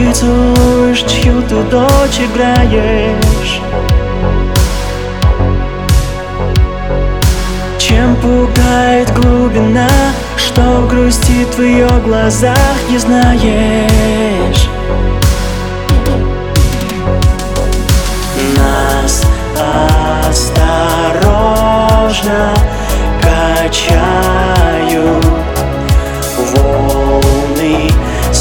Ты целуешь чью-то дочь, играешь. Чем пугает глубина, что грустит в ее глазах, не знаешь. Нас осторожно качают волны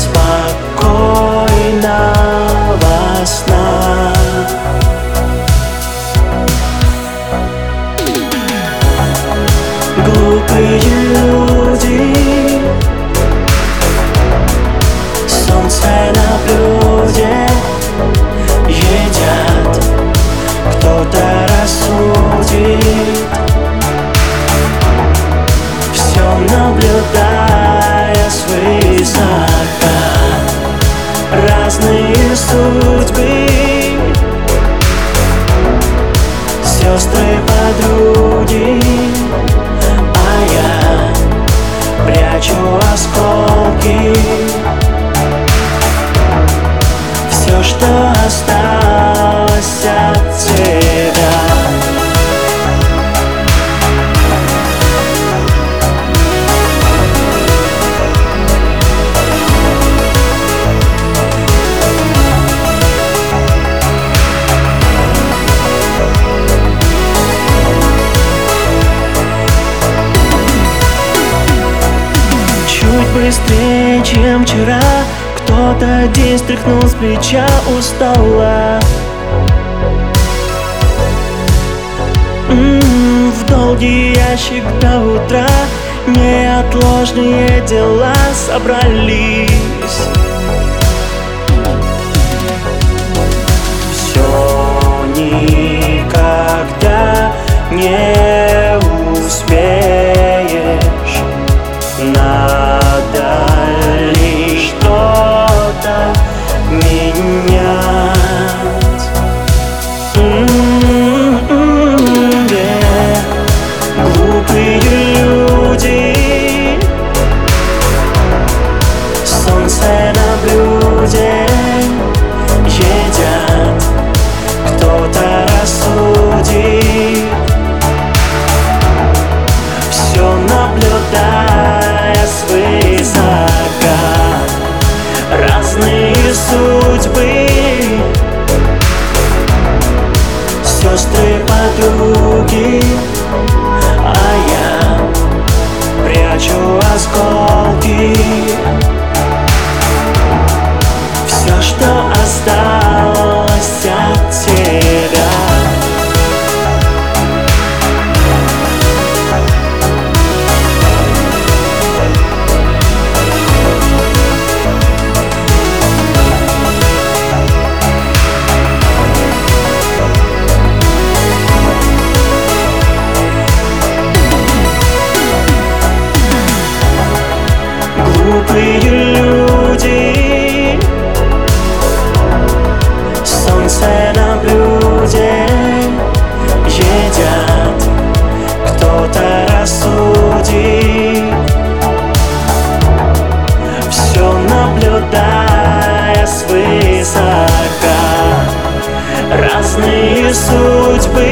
спокойного сна. Глупые люди, солнце на блюде едят, кто-то рассудит, все наблюдая свысока. Разные судьбы, сестры-подруги, а я прячу осколки. Все, что осталось от тебя. Быстрее, чем вчера, кто-то день стряхнул с плеча устала. В долгий ящик до утра неотложные дела собрались. Все никогда не успеешь. Надо ли что-то менять? Глупые люди, солнце на блюде едят, кто-то рассудит, все наблюдая свысока. Разные судьбы, сестры-подруги, а я прячу осколки. Все, что осталось от тебя. Глупые люди, солнце на блюде едят, кто-то рассудит, все наблюдая свысока. Разные судьбы,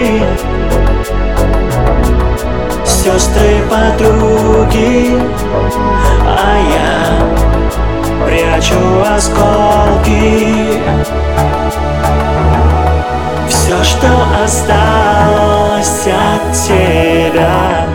сестры-подруги, а я прячу осколки. Все, что осталось от тебя.